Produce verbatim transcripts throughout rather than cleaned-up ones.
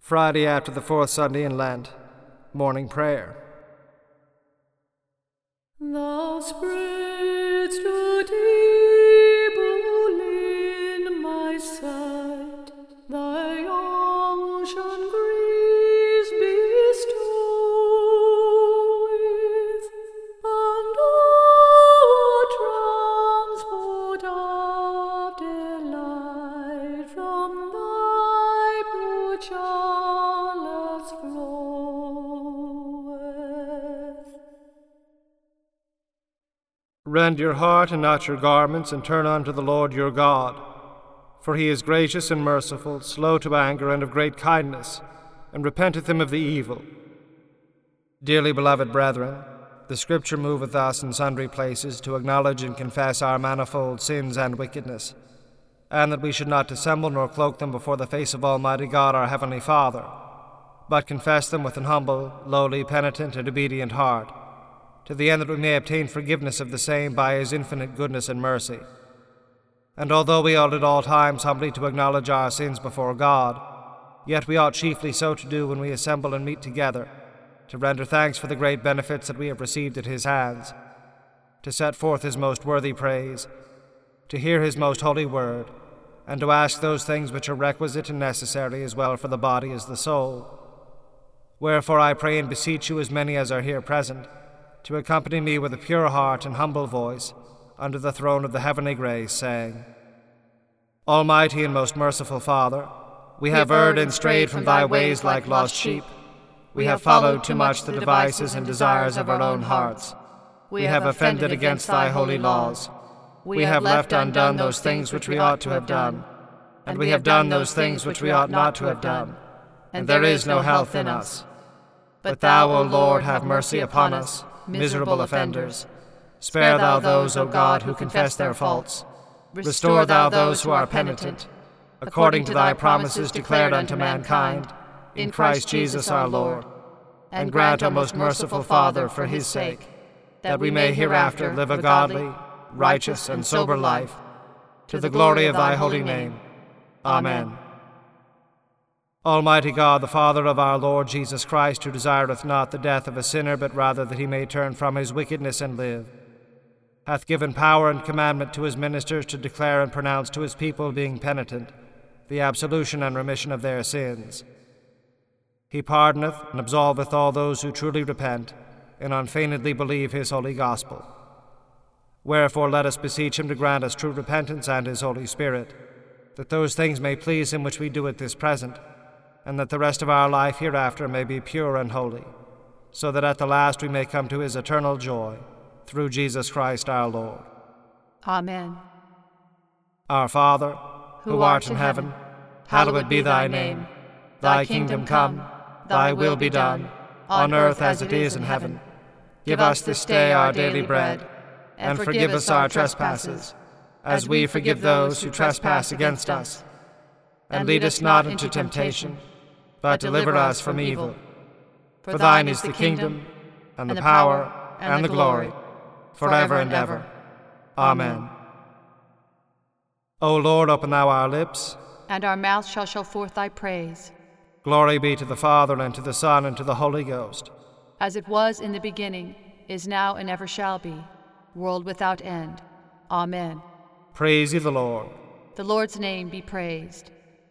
Friday after the fourth Sunday in Lent, morning prayer. Thou spreadst a table in my sight, thy unction grace bestoweth, and oh, transport of delight from thy blue chalice floweth. Rend your heart and not your garments, and turn unto the Lord your God. For he is gracious and merciful, slow to anger, and of great kindness, and repenteth him of the evil. Dearly beloved brethren, the Scripture moveth us in sundry places to acknowledge and confess our manifold sins and wickedness, and that we should not dissemble nor cloak them before the face of Almighty God our Heavenly Father, but confess them with an humble, lowly, penitent, and obedient heart, to the end that we may obtain forgiveness of the same by his infinite goodness and mercy. And although we ought at all times humbly to acknowledge our sins before God, yet we ought chiefly so to do when we assemble and meet together, to render thanks for the great benefits that we have received at his hands, to set forth his most worthy praise, to hear his most holy word, and to ask those things which are requisite and necessary as well for the body as the soul. Wherefore I pray and beseech you, as many as are here present, to accompany me with a pure heart and humble voice under the throne of the heavenly grace, saying, Almighty and most merciful Father, we have erred and strayed from thy ways like lost sheep. We have followed too much the devices and desires of our own hearts. We have offended against thy holy laws. We have left undone those things which we ought to have done, and we have done those things which we ought not to have done, and there is no health in us. But thou, O Lord, have mercy upon us, miserable offenders. Spare thou those, O God, who confess their faults. Restore thou those who are penitent, according to thy promises declared unto mankind, in Christ Jesus our Lord. And grant, O most merciful Father, for his sake, that we may hereafter live a godly, righteous, and sober life, to the glory of thy holy name. Amen. Almighty God, the Father of our Lord Jesus Christ, who desireth not the death of a sinner, but rather that he may turn from his wickedness and live, hath given power and commandment to his ministers to declare and pronounce to his people, being penitent, the absolution and remission of their sins. He pardoneth and absolveth all those who truly repent and unfeignedly believe his holy gospel. Wherefore let us beseech him to grant us true repentance and his Holy Spirit, that those things may please him which we do at this present, and that the rest of our life hereafter may be pure and holy, so that at the last we may come to his eternal joy, through Jesus Christ our Lord. Amen. Our Father, who, who art, art in heaven, hallowed be thy name. Thy kingdom come, thy will be done, on earth as it is in heaven. Give us this day our daily bread, and forgive us our trespasses, as we forgive those who trespass against us. And lead us not into temptation, but deliver us from evil. For thine is the kingdom, and the power, and the glory, forever and ever. Amen. O Lord, open thou our lips, and our mouth shall show forth thy praise. Glory be to the Father, and to the Son, and to the Holy Ghost. As it was in the beginning, is now, and ever shall be, world without end. Amen. Praise ye the Lord. The Lord's name be praised.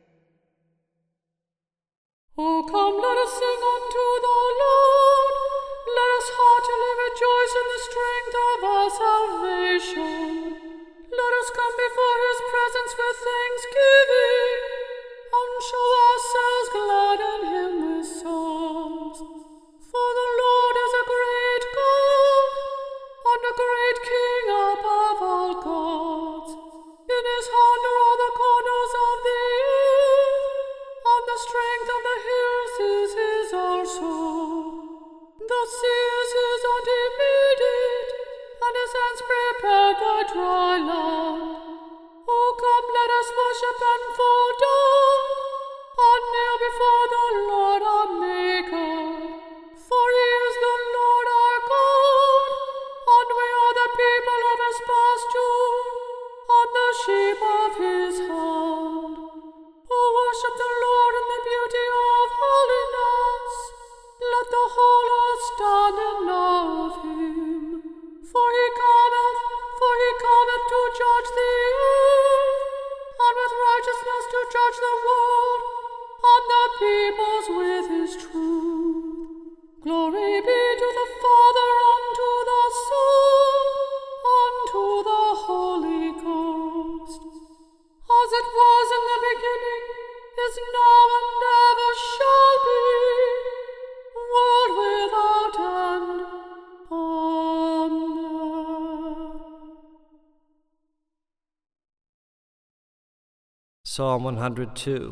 O come, let us sing unto the Lord. Let us heartily rejoice in the strength of our salvation. Let us come before his presence with thanksgiving, and show ourselves glad in him with songs. For the Lord is a great God, and a great King above all gods. In his hand are all the corners of the earth, and the strength of the hills is his also. The sea is his, and he made it, and his hands prepared the dry land. O come, let us worship and fall down, and kneel before the Lord our Maker. For he is the Lord our God, and we are the people of his pasture, and the sheep of his hand. O worship the Lord in the beauty of holiness. judge the world and the peoples with his truth. Glory be to the Father, and to the Son, and to the Holy Ghost, as it was in the beginning, is now, and ever shall be, world without end. Amen. Psalm one hundred two.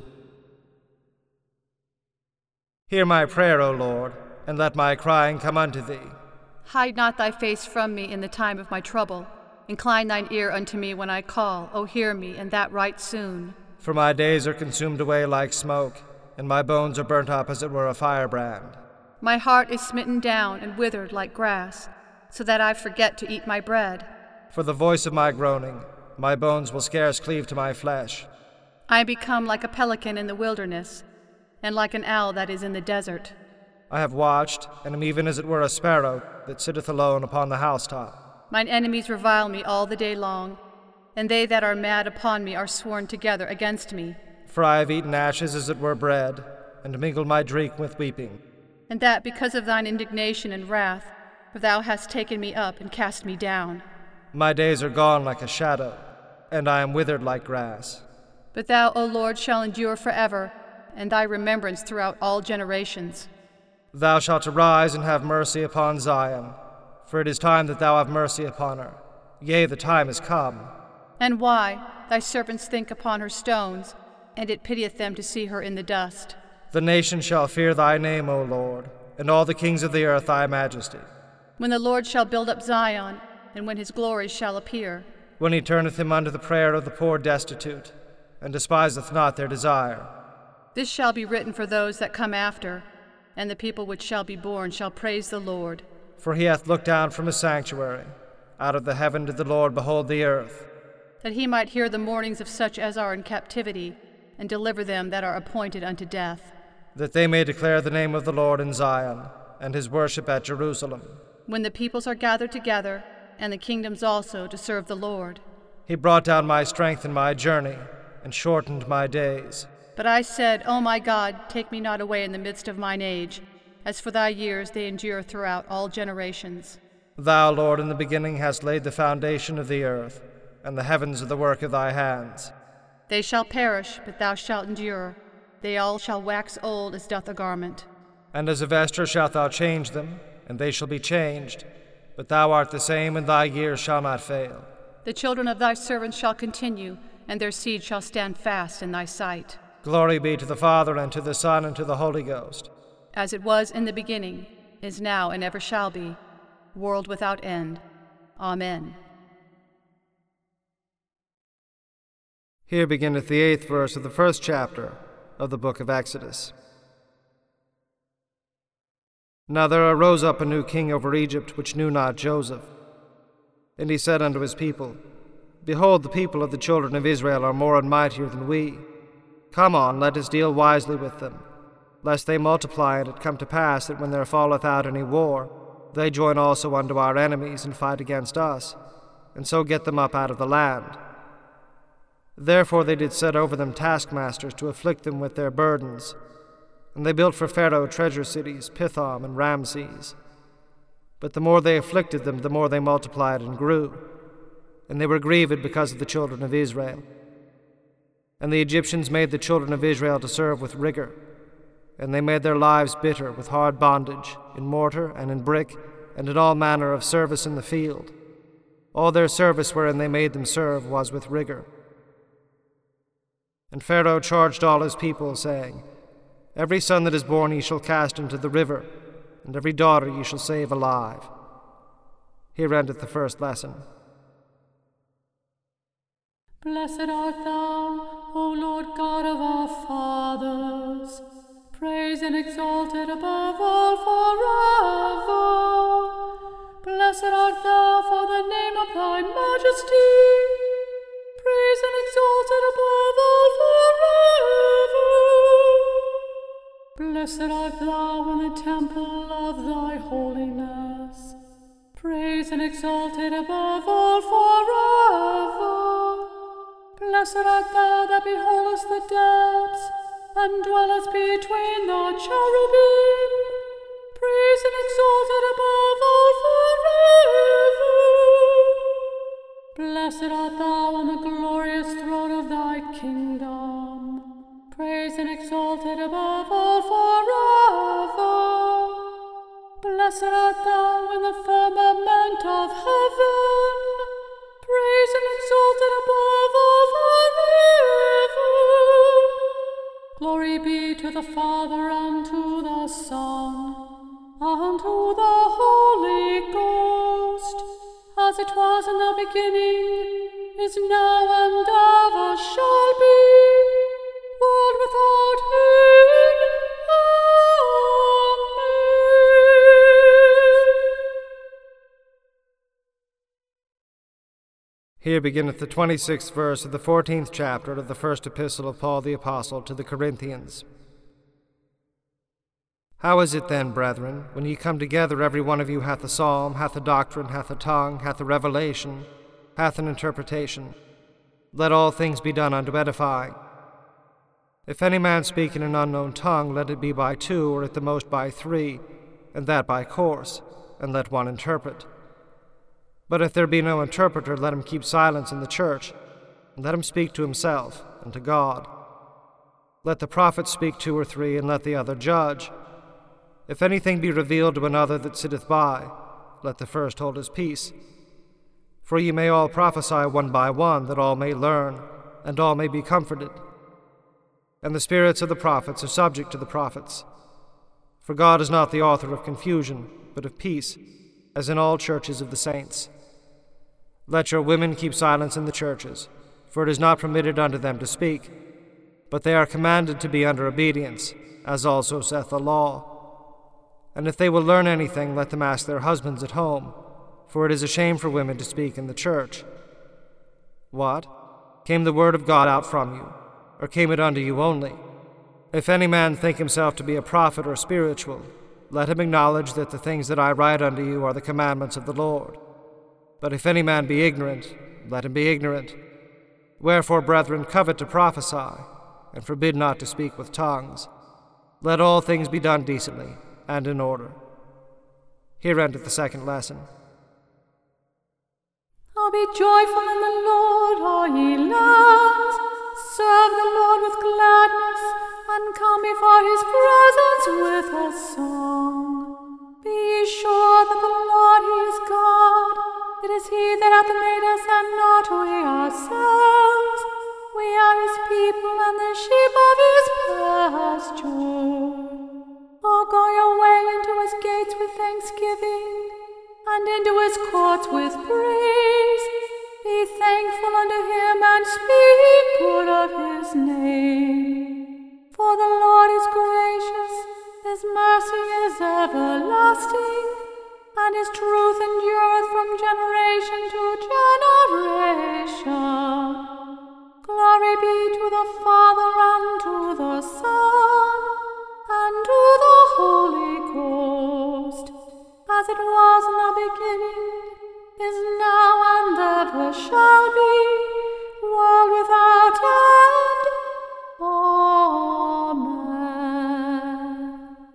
Hear my prayer, O Lord, and let my crying come unto thee. Hide not thy face from me in the time of my trouble. Incline thine ear unto me when I call. O hear me, and that right soon. For my days are consumed away like smoke, and my bones are burnt up as it were a firebrand. My heart is smitten down and withered like grass, so that I forget to eat my bread. For the voice of my groaning, my bones will scarce cleave to my flesh. I am become like a pelican in the wilderness, and like an owl that is in the desert. I have watched, and am even as it were a sparrow that sitteth alone upon the housetop. Mine enemies revile me all the day long, and they that are mad upon me are sworn together against me. For I have eaten ashes as it were bread, and mingled my drink with weeping. And that because of thine indignation and wrath, for thou hast taken me up and cast me down. My days are gone like a shadow, and I am withered like grass. But thou, O Lord, shall endure forever, and thy remembrance throughout all generations. Thou shalt arise and have mercy upon Zion, for it is time that thou have mercy upon her. Yea, the time is come. And why? Thy servants think upon her stones, and it pitieth them to see her in the dust. The nations shall fear thy name, O Lord, and all the kings of the earth thy majesty. When the Lord shall build up Zion, and when his glory shall appear. When he turneth him unto the prayer of the poor destitute, and despiseth not their desire. This shall be written for those that come after, and the people which shall be born shall praise the Lord. For he hath looked down from his sanctuary. Out of the heaven did the Lord behold the earth. That he might hear the mournings of such as are in captivity, and deliver them that are appointed unto death. That they may declare the name of the Lord in Zion, and his worship at Jerusalem. When the peoples are gathered together, and the kingdoms also, to serve the Lord. He brought down my strength in my journey, and shortened my days. But I said, O my God, take me not away in the midst of mine age. As for thy years, they endure throughout all generations. Thou, Lord, in the beginning hast laid the foundation of the earth, and the heavens are the work of thy hands. They shall perish, but thou shalt endure. They all shall wax old as doth a garment. And as a vesture shalt thou change them, and they shall be changed. But thou art the same, and thy years shall not fail. The children of thy servants shall continue, and their seed shall stand fast in thy sight. Glory be to the Father, and to the Son, and to the Holy Ghost. As it was in the beginning, is now, and ever shall be, world without end. Amen. Here beginneth the eighth verse of the first chapter of the book of Exodus. Now there arose up a new king over Egypt, which knew not Joseph. And he said unto his people, Behold, the people of the children of Israel are more and mightier than we. Come on, let us deal wisely with them, lest they multiply, and it come to pass that when there falleth out any war, they join also unto our enemies, and fight against us, and so get them up out of the land. Therefore they did set over them taskmasters to afflict them with their burdens. And they built for Pharaoh treasure cities, Pithom and Ramses. But the more they afflicted them, the more they multiplied and grew. And they were grieved because of the children of Israel. And the Egyptians made the children of Israel to serve with rigor. And they made their lives bitter with hard bondage, in mortar and in brick, and in all manner of service in the field. All their service wherein they made them serve was with rigor. And Pharaoh charged all his people, saying, Every son that is born ye shall cast into the river, and every daughter ye shall save alive. Here endeth the first lesson. Blessed art thou, O Lord God of our fathers, praised and exalted above all forever. Blessed art thou for the name of thy majesty, praised and exalted above all forever. Blessed art thou in the temple of thy holiness, praised and exalted above all forever. Blessed art thou that beholdest the depths, and dwellest between the cherubim. Praised and exalted above all forever. Blessed art thou on the glorious throne of thy kingdom. Praised and exalted above all forever. Blessed art thou in the firmament of heaven. Praised and exalted above all forever. Glory be to the Father, and to the Son, and to the Holy Ghost, as it was in the beginning, is now, and ever shall be, world without end. Here beginneth the twenty-sixth verse of the fourteenth chapter of the first epistle of Paul the Apostle to the Corinthians. How is it then, brethren, when ye come together, every one of you hath a psalm, hath a doctrine, hath a tongue, hath a revelation, hath an interpretation? Let all things be done unto edifying. If any man speak in an unknown tongue, let it be by two, or at the most by three, and that by course, and let one interpret. But if there be no interpreter, let him keep silence in the church, and let him speak to himself and to God. Let the prophet speak two or three, and let the other judge. If anything be revealed to another that sitteth by, let the first hold his peace. For ye may all prophesy one by one, that all may learn, and all may be comforted. And the spirits of the prophets are subject to the prophets. For God is not the author of confusion, but of peace, as in all churches of the saints. Let your women keep silence in the churches, for it is not permitted unto them to speak, but they are commanded to be under obedience, as also saith the law. And if they will learn anything, let them ask their husbands at home, for it is a shame for women to speak in the church. What? Came the word of God out from you, or came it unto you only? If any man think himself to be a prophet or spiritual, let him acknowledge that the things that I write unto you are the commandments of the Lord. But if any man be ignorant, let him be ignorant. Wherefore, brethren, covet to prophesy, and forbid not to speak with tongues. Let all things be done decently and in order. Here endeth the second lesson. Oh, be joyful in the Lord, all ye lands. Serve the Lord with gladness, and come before his presence with a song. Be ye sure that the Lord, he is God. It is he that hath made us, and not we ourselves. We are his people, and the sheep of his pasture. Oh, go your way into his gates with thanksgiving, and into his courts with praise. Be thankful unto him, and speak good of his name. For the Lord is gracious, his mercy is everlasting, and his truth endureth from generation to generation. Glory be to the Father, and to the Son, and to the Holy Ghost, as it was in the beginning, is now, and ever shall be, world without end. Amen.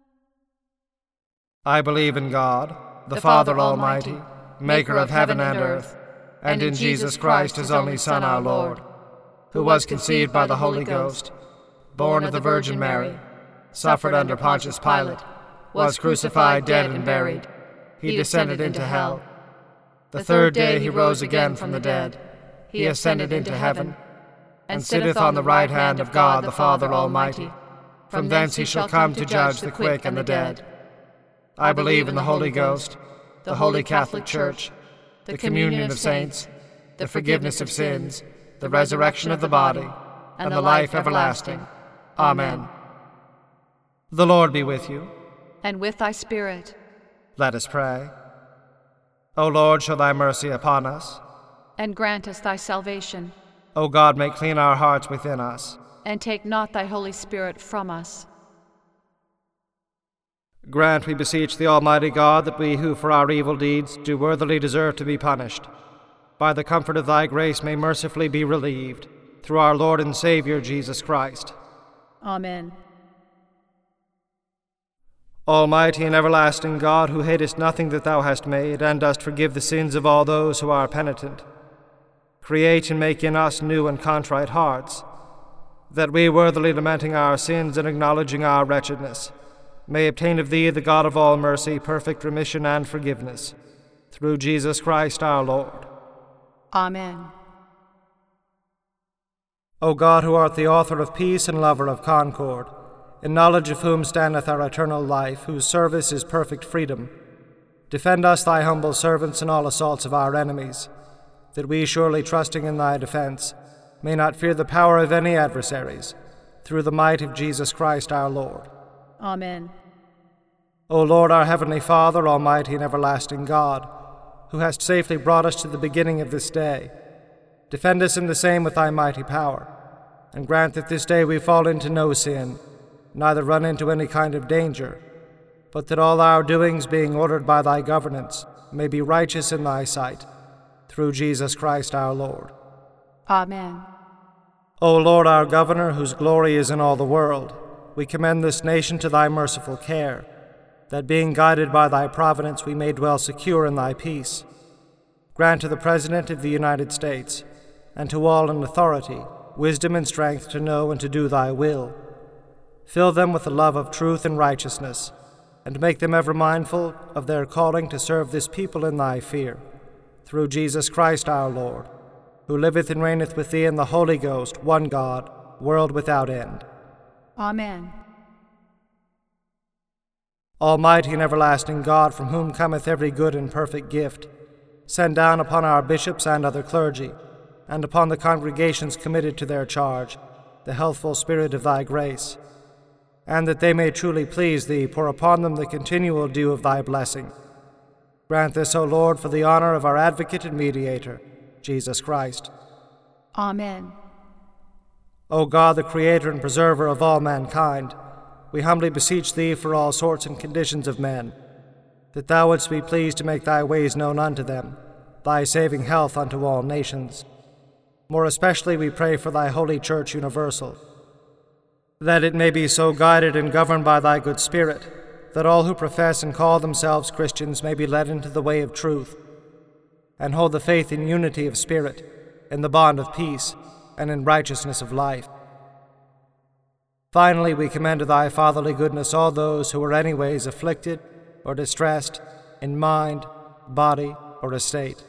I believe in God, the, the Father, Father Almighty, Almighty, maker of heaven and earth, and in Jesus Christ, his only Son, our Lord, who was conceived by the Holy Ghost, born of the Virgin Mary, suffered under Pontius Pilate, was crucified, dead, and buried. He descended into hell. The third day he rose again from the dead. He ascended into heaven, and sitteth on the right hand of God the Father Almighty. From thence he shall come to judge the quick and the dead. I believe in the Holy Ghost, the Holy Catholic Church, the communion of saints, the forgiveness of sins, the resurrection of the body, and the life everlasting. Amen. The Lord be with you. And with thy spirit. Let us pray. O Lord, show thy mercy upon us. And grant us thy salvation. O God, make clean our hearts within us. And take not thy Holy Spirit from us. Grant, we beseech the Almighty God, that we who for our evil deeds do worthily deserve to be punished, by the comfort of thy grace, may mercifully be relieved, through our Lord and Savior, Jesus Christ. Amen. Almighty and everlasting God, who hatest nothing that thou hast made, and dost forgive the sins of all those who are penitent, create and make in us new and contrite hearts, that we, worthily lamenting our sins and acknowledging our wretchedness, may obtain of thee, the God of all mercy, perfect remission and forgiveness, through Jesus Christ our Lord. Amen. O God, who art the author of peace and lover of concord, in knowledge of whom standeth our eternal life, whose service is perfect freedom, defend us, thy humble servants, in all assaults of our enemies, that we, surely trusting in thy defense, may not fear the power of any adversaries, through the might of Jesus Christ our Lord. Amen. O Lord, our heavenly Father, almighty and everlasting God, who hast safely brought us to the beginning of this day, defend us in the same with thy mighty power, and grant that this day we fall into no sin, neither run into any kind of danger, but that all our doings, being ordered by thy governance, may be righteous in thy sight, through Jesus Christ our Lord. Amen. O Lord, our governor, whose glory is in all the world, we commend this nation to thy merciful care, that being guided by thy providence we may dwell secure in thy peace. Grant to the President of the United States, and to all in authority, wisdom and strength to know and to do thy will. Fill them with the love of truth and righteousness, and make them ever mindful of their calling to serve this people in thy fear, through Jesus Christ our Lord, who liveth and reigneth with thee in the Holy Ghost, one God, world without end. Amen. Almighty and everlasting God, from whom cometh every good and perfect gift, send down upon our bishops and other clergy, and upon the congregations committed to their charge, the healthful spirit of thy grace, and that they may truly please thee, pour upon them the continual dew of thy blessing. Grant this, O Lord, for the honor of our advocate and mediator, Jesus Christ. Amen. O God, the creator and preserver of all mankind, we humbly beseech thee for all sorts and conditions of men, that thou wouldst be pleased to make thy ways known unto them, thy saving health unto all nations. More especially we pray for thy holy Church universal, that it may be so guided and governed by thy good Spirit, that all who profess and call themselves Christians may be led into the way of truth, and hold the faith in unity of spirit, in the bond of peace, and in righteousness of life. Finally, we commend to thy fatherly goodness all those who are anyways afflicted or distressed in mind, body, or estate.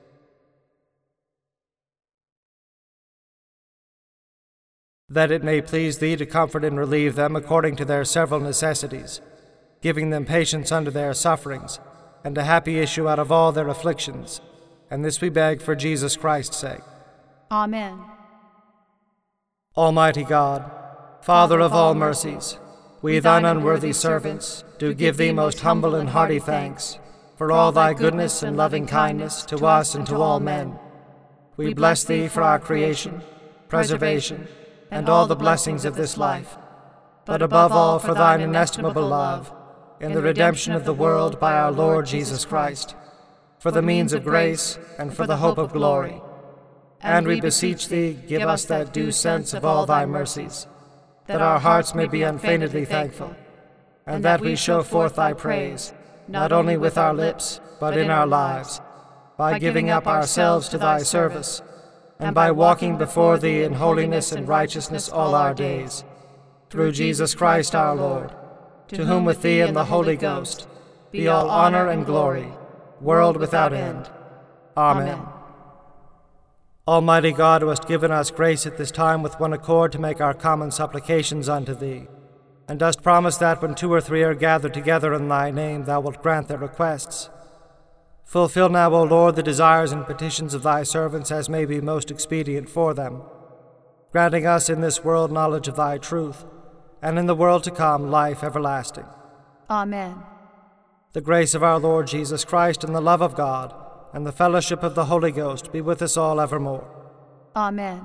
That it may please thee to comfort and relieve them according to their several necessities, giving them patience under their sufferings, and a happy issue out of all their afflictions. And this we beg for Jesus Christ's sake. Amen. Almighty God, Father of all mercies, we thine unworthy servants do give thee most humble and hearty thanks for all thy goodness and loving kindness to us and to all men. We bless thee for our creation, preservation, and all the blessings of this life, but above all for thine inestimable love in the redemption of the world by our Lord Jesus Christ, for the means of grace and for the hope of glory. And we beseech thee, give us that due sense of all thy mercies, that our hearts may be unfeignedly thankful, and that we show forth thy praise, not only with our lips, but in our lives, by giving up ourselves to thy service, and by walking before thee in holiness and righteousness all our days, through Jesus Christ our Lord, to whom with thee and the Holy Ghost be all honor and glory, world without end. Amen. Almighty God, who hast given us grace at this time with one accord to make our common supplications unto thee, and dost promise that when two or three are gathered together in thy name, thou wilt grant their requests. Fulfill now, O Lord, the desires and petitions of thy servants as may be most expedient for them, granting us in this world knowledge of thy truth, and in the world to come life everlasting. Amen. The grace of our Lord Jesus Christ, and the love of God, and the fellowship of the Holy Ghost be with us all evermore. Amen.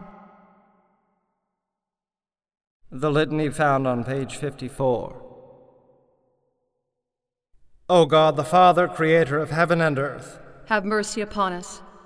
The litany found on page fifty-four. O God, the Father, creator of heaven and earth, Have mercy upon us.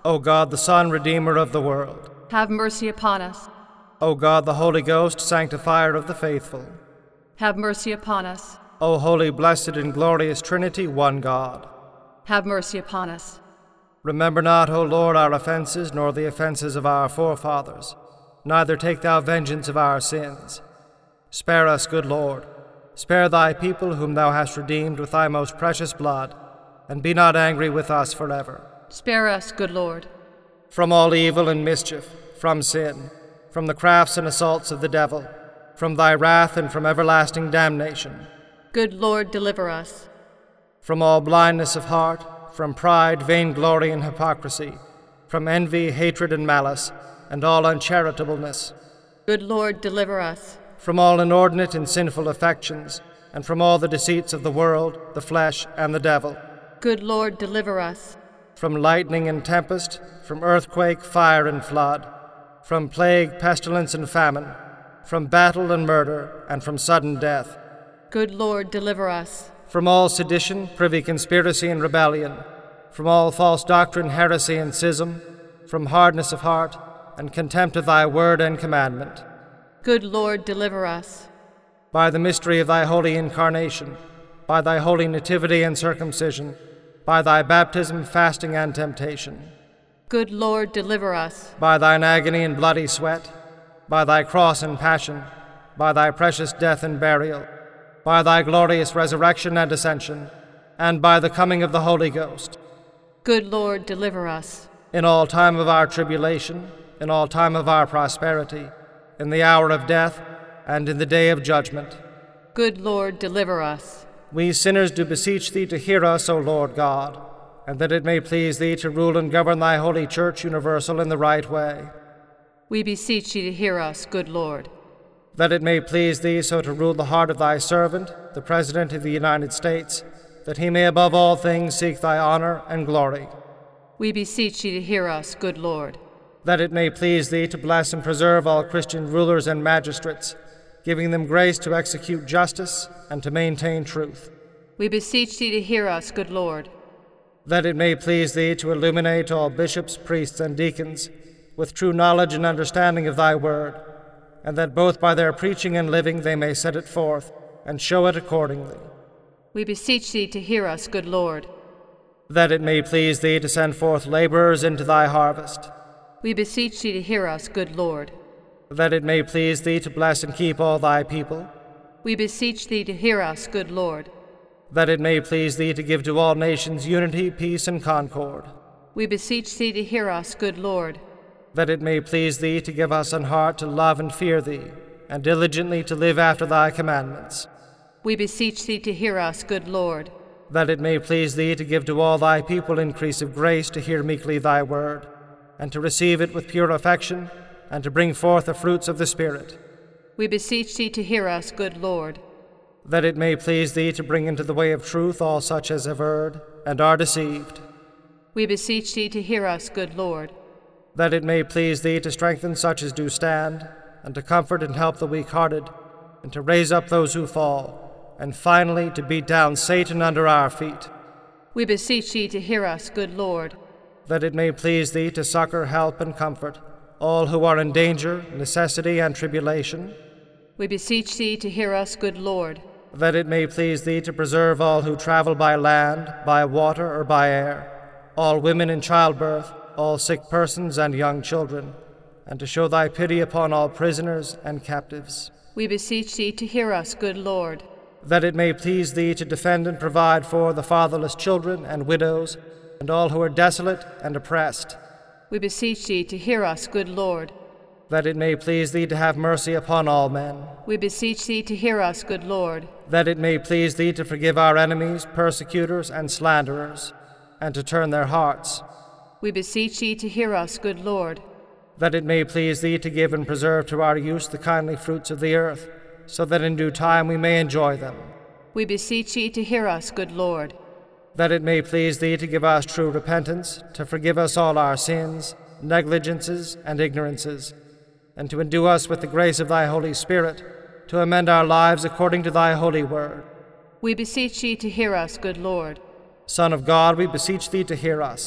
O God, the Son, Redeemer of the world. Have mercy upon us. O God, the Holy Ghost, Sanctifier of the faithful. Have mercy upon us. O holy, blessed, and glorious Trinity, one God. Have mercy upon us. Remember not, O Lord, our offenses, nor the offenses of our forefathers. Neither take thou vengeance of our sins. Spare us, good Lord. Spare thy people, whom thou hast redeemed with thy most precious blood, and be not angry with us forever. Spare us, good Lord. From all evil and mischief, from sin, from the crafts and assaults of the devil, from thy wrath and from everlasting damnation. Good Lord, deliver us. From all blindness of heart, from pride, vainglory, and hypocrisy, from envy, hatred, and malice, and all uncharitableness. Good Lord, deliver us. From all inordinate and sinful affections, and from all the deceits of the world, the flesh, and the devil. Good Lord, deliver us. From lightning and tempest, from earthquake, fire, and flood, from plague, pestilence, and famine, from battle and murder, and from sudden death. Good Lord, deliver us. From all sedition, privy conspiracy, and rebellion, from all false doctrine, heresy, and schism, from hardness of heart, and contempt of thy word and commandment. Good Lord, deliver us. By the mystery of thy holy incarnation, by thy holy nativity and circumcision, by thy baptism, fasting, and temptation. Good Lord, deliver us. By thine agony and bloody sweat, by thy cross and passion, by thy precious death and burial, by thy glorious resurrection and ascension, and by the coming of the Holy Ghost. Good Lord, deliver us. In all time of our tribulation, in all time of our prosperity, in the hour of death, and in the day of judgment. Good Lord, deliver us. We sinners do beseech thee to hear us, O Lord God, and that it may please thee to rule and govern thy holy church universal in the right way. We beseech thee to hear us, good Lord. That it may please thee so to rule the heart of thy servant, the President of the United States, that he may above all things seek thy honor and glory. We beseech thee to hear us, good Lord. That it may please thee to bless and preserve all Christian rulers and magistrates, giving them grace to execute justice and to maintain truth. We beseech thee to hear us, good Lord. That it may please thee to illuminate all bishops, priests, and deacons with true knowledge and understanding of thy word, and that both by their preaching and living they may set it forth and show it accordingly. We beseech thee to hear us, good Lord. That it may please thee to send forth laborers into thy harvest. We beseech thee to hear us, good Lord. That it may please thee to bless and keep all thy people. We beseech thee to hear us, good Lord. That it may please thee to give to all nations unity, peace, and concord. We beseech thee to hear us, good Lord. That it may please thee to give us an heart to love and fear thee, and diligently to live after thy commandments. We beseech thee to hear us, good Lord. That it may please thee to give to all thy people increase of grace to hear meekly thy word, and to receive it with pure affection, and to bring forth the fruits of the Spirit. We beseech thee to hear us, good Lord. That it may please thee to bring into the way of truth all such as have erred and are deceived. We beseech thee to hear us, good Lord. That it may please thee to strengthen such as do stand, and to comfort and help the weak-hearted, and to raise up those who fall, and finally to beat down Satan under our feet. We beseech thee to hear us, good Lord. That it may please thee to succor, help, and comfort all who are in danger, necessity, and tribulation. We beseech thee to hear us, good Lord. That it may please thee to preserve all who travel by land, by water, or by air, all women in childbirth, all sick persons and young children, and to show thy pity upon all prisoners and captives. We beseech thee to hear us, good Lord. That it may please thee to defend and provide for the fatherless children and widows, and all who are desolate and oppressed. We beseech thee to hear us, good Lord. That it may please thee to have mercy upon all men. We beseech thee to hear us, good Lord. That it may please thee to forgive our enemies, persecutors, and slanderers, and to turn their hearts. We beseech thee to hear us, good Lord. That it may please thee to give and preserve to our use the kindly fruits of the earth, so that in due time we may enjoy them. We beseech thee to hear us, good Lord. That it may please thee to give us true repentance, to forgive us all our sins, negligences, and ignorances, and to endue us with the grace of thy Holy Spirit, to amend our lives according to thy holy word. We beseech thee to hear us, good Lord. Son of God, we beseech thee to hear us.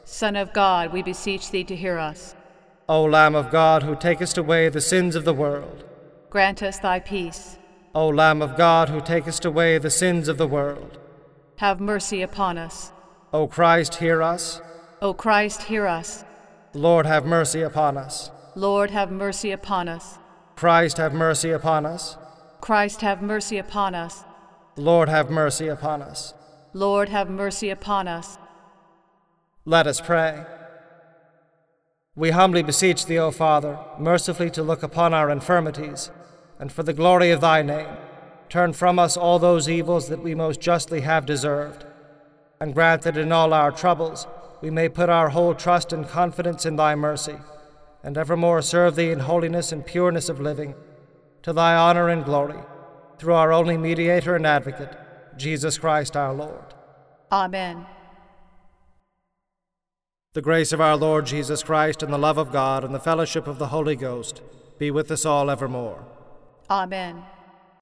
Son of God, we beseech thee to hear us. O Lamb of God, who takest away the sins of the world, Grant us thy peace. O Lamb of God, who takest away the sins of the world, Have mercy upon us. O Christ, hear us. O Christ, hear us. Lord, have mercy upon us. Lord, have mercy upon us. Christ, have mercy upon us. Christ, have mercy upon us. Lord, have mercy upon us. Lord, have mercy upon us. Let us pray. We humbly beseech thee, O Father, mercifully to look upon our infirmities, and for the glory of thy name, turn from us all those evils that we most justly have deserved, and grant that in all our troubles we may put our whole trust and confidence in thy mercy, and evermore serve thee in holiness and pureness of living, to thy honor and glory, through our only mediator and advocate, Jesus Christ our Lord. Amen. The grace of our Lord Jesus Christ, and the love of God, and the fellowship of the Holy Ghost be with us all evermore. Amen.